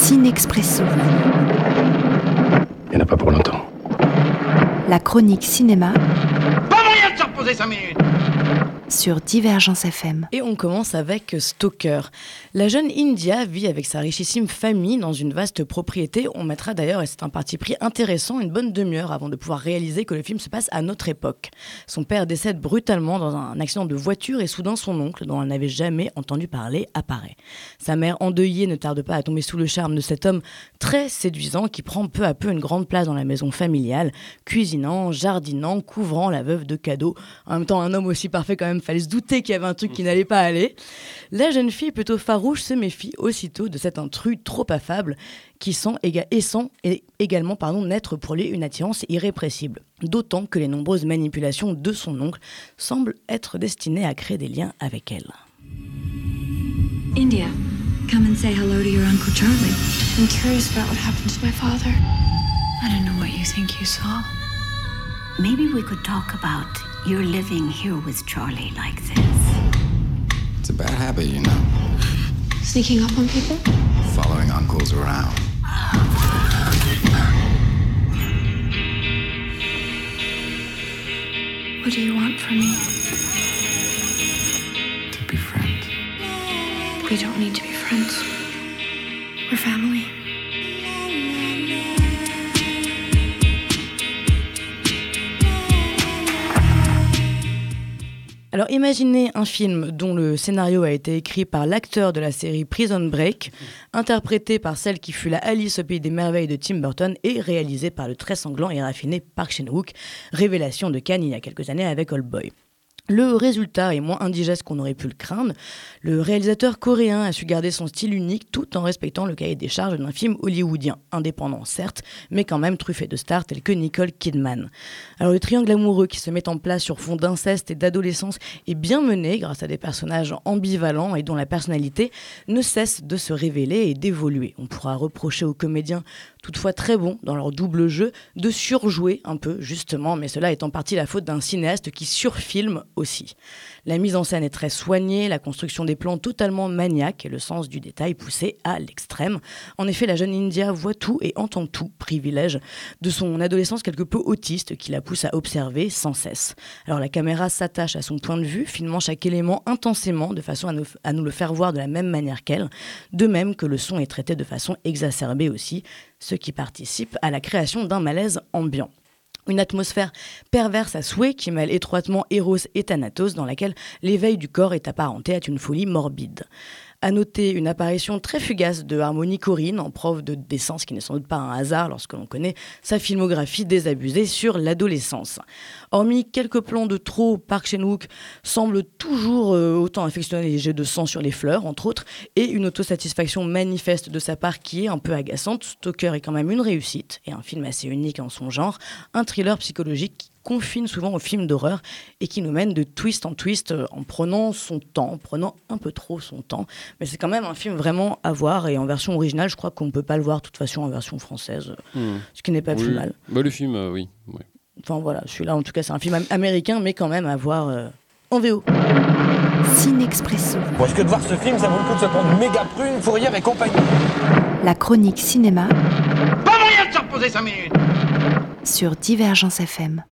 Cinexpresso. Il n'y en a pas pour longtemps. La chronique cinéma. Pas moyen de se reposer 5 minutes. Sur Divergence FM. Et on commence avec Stalker. La jeune India vit avec sa richissime famille dans une vaste propriété. On mettra d'ailleurs, et c'est un parti pris intéressant, une bonne demi-heure avant de pouvoir réaliser que le film se passe à notre époque. Son père décède brutalement dans un accident de voiture et soudain son oncle, dont elle n'avait jamais entendu parler, apparaît. Sa mère endeuillée ne tarde pas à tomber sous le charme de cet homme très séduisant qui prend peu à peu une grande place dans la maison familiale, cuisinant, jardinant, couvrant la veuve de cadeaux. En même temps, un homme aussi parfait quand même, fallait se douter qu'il y avait un truc qui n'allait pas aller. La jeune fille, plutôt farouche, se méfie aussitôt de cet intrus trop affable qui sent également naître pour lui une attirance irrépressible. D'autant que les nombreuses manipulations de son oncle semblent être destinées à créer des liens avec elle. India, come and say hello to your Uncle Charlie. I'm curious about what happened to my father. I don't know what you think you saw. Maybe we could talk about your living here with Charlie like this. It's a bad habit, you know. Sneaking up on people? Following uncles around. What do you want from me? To be friends. We don't need to be friends. We're family. Alors imaginez un film dont le scénario a été écrit par l'acteur de la série Prison Break, interprété par celle qui fut la Alice au Pays des Merveilles de Tim Burton et réalisé par le très sanglant et raffiné Park Chan-wook, révélation de Cannes il y a quelques années avec Old Boy. Le résultat est moins indigeste qu'on aurait pu le craindre. Le réalisateur coréen a su garder son style unique tout en respectant le cahier des charges d'un film hollywoodien, indépendant certes, mais quand même truffé de stars telles que Nicole Kidman. Alors le triangle amoureux qui se met en place sur fond d'inceste et d'adolescence est bien mené grâce à des personnages ambivalents et dont la personnalité ne cesse de se révéler et d'évoluer. On pourra reprocher aux comédiens, toutefois très bons dans leur double jeu, de surjouer un peu justement, mais cela est en partie la faute d'un cinéaste qui surfilme aussi. La mise en scène est très soignée, la construction des plans totalement maniaque et le sens du détail poussé à l'extrême. En effet, la jeune India voit tout et entend tout, privilège de son adolescence quelque peu autiste qui la pousse à observer sans cesse. Alors la caméra s'attache à son point de vue, filmant chaque élément intensément de façon à nous le faire voir de la même manière qu'elle, de même que le son est traité de façon exacerbée aussi, ce qui participe à la création d'un malaise ambiant. Une atmosphère perverse à souhait qui mêle étroitement Eros et Thanatos, dans laquelle l'éveil du corps est apparenté à une folie morbide. À noter une apparition très fugace de Harmony Korine en preuve de décence, qui n'est sans doute pas un hasard lorsque l'on connaît sa filmographie désabusée sur l'adolescence. Hormis quelques plans de trop, Park Chan-wook semble toujours autant affectionner les jets de sang sur les fleurs, entre autres, et une autosatisfaction manifeste de sa part qui est un peu agaçante. Stalker est quand même une réussite, et un film assez unique en son genre, un thriller psychologique qui confine souvent au film d'horreur et qui nous mène de twist en twist en prenant son temps, en prenant un peu trop son temps. Mais c'est quand même un film vraiment à voir et en version originale, je crois qu'on ne peut pas le voir de toute façon en version française, ce qui n'est pas plus mal. Bah, le film, oui. Ouais. Enfin voilà, celui-là en tout cas c'est un film américain mais quand même à voir en VO. Cinexpresso. Bon, est-ce que de voir ce film, ça vaut le coup de se prendre une méga prune, Fourrière et compagnie? La chronique cinéma. Pas moyen de se reposer 5 minutes. Sur Divergence FM.